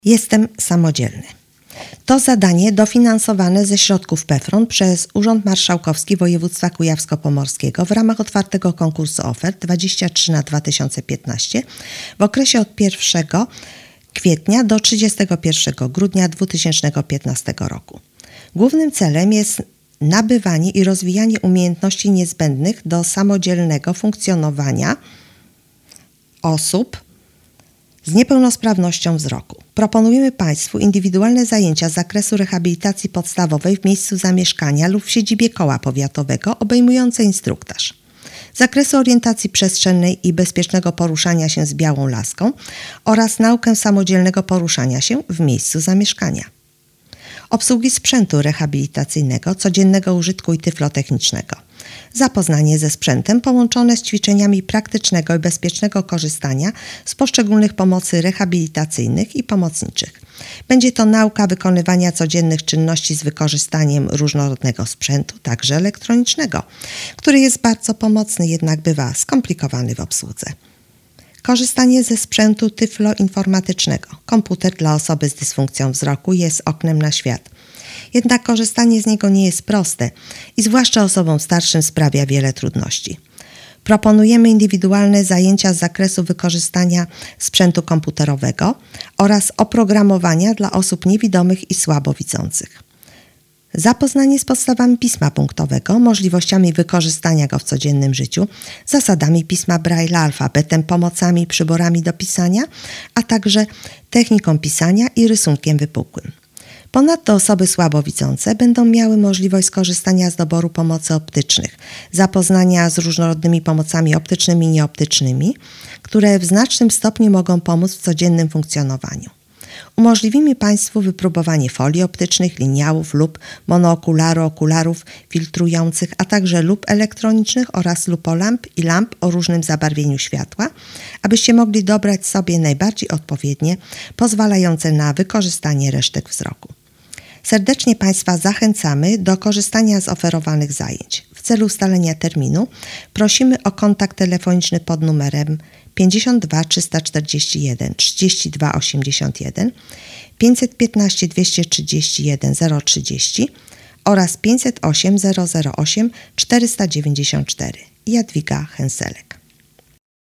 Jestem samodzielny. To zadanie dofinansowane ze środków PFRON przez Urząd Marszałkowski Województwa Kujawsko-Pomorskiego w ramach otwartego konkursu ofert 23 na 2015 w okresie od 1 kwietnia do 31 grudnia 2015 roku. Głównym celem jest nabywanie i rozwijanie umiejętności niezbędnych do samodzielnego funkcjonowania osób z niepełnosprawnością wzroku. Proponujemy Państwu indywidualne zajęcia z zakresu rehabilitacji podstawowej w miejscu zamieszkania lub w siedzibie koła powiatowego obejmujące instruktaż, z zakresu orientacji przestrzennej i bezpiecznego poruszania się z białą laską oraz naukę samodzielnego poruszania się w miejscu zamieszkania, obsługi sprzętu rehabilitacyjnego, codziennego użytku i tyflotechnicznego, zapoznanie ze sprzętem połączone z ćwiczeniami praktycznego i bezpiecznego korzystania z poszczególnych pomocy rehabilitacyjnych i pomocniczych. Będzie to nauka wykonywania codziennych czynności z wykorzystaniem różnorodnego sprzętu, także elektronicznego, który jest bardzo pomocny, jednak bywa skomplikowany w obsłudze. Korzystanie ze sprzętu tyfloinformatycznego. Komputer dla osoby z dysfunkcją wzroku jest oknem na świat. Jednak korzystanie z niego nie jest proste i zwłaszcza osobom starszym sprawia wiele trudności. Proponujemy indywidualne zajęcia z zakresu wykorzystania sprzętu komputerowego oraz oprogramowania dla osób niewidomych i słabowidzących. Zapoznanie z podstawami pisma punktowego, możliwościami wykorzystania go w codziennym życiu, zasadami pisma Braille, alfabetem, pomocami, przyborami do pisania, a także techniką pisania i rysunkiem wypukłym. Ponadto osoby słabowidzące będą miały możliwość skorzystania z doboru pomocy optycznych, zapoznania z różnorodnymi pomocami optycznymi i nieoptycznymi, które w znacznym stopniu mogą pomóc w codziennym funkcjonowaniu. Umożliwimy Państwu wypróbowanie folii optycznych, liniałów lub monokularu, okularów filtrujących, a także lup elektronicznych oraz lupolamp i lamp o różnym zabarwieniu światła, abyście mogli dobrać sobie najbardziej odpowiednie, pozwalające na wykorzystanie resztek wzroku. Serdecznie Państwa zachęcamy do korzystania z oferowanych zajęć. W celu ustalenia terminu prosimy o kontakt telefoniczny pod numerem 52 341 32 81, 515 231 030 oraz 508 008 494. Jadwiga Henselek.